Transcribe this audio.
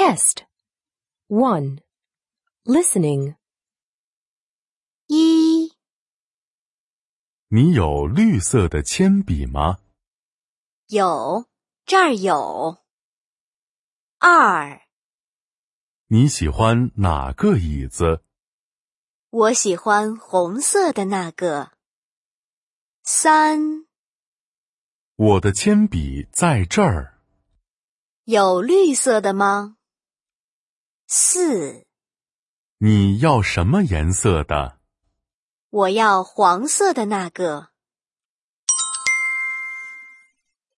Test 1. Listening. 1、 你有绿色的铅笔吗？ 有，这儿有。2、 你喜欢哪个椅子？ 我喜欢红色的那个。3、 我的铅笔在这儿。 有绿色的吗？4、 你要什么颜色的？ 我要黄色的那个。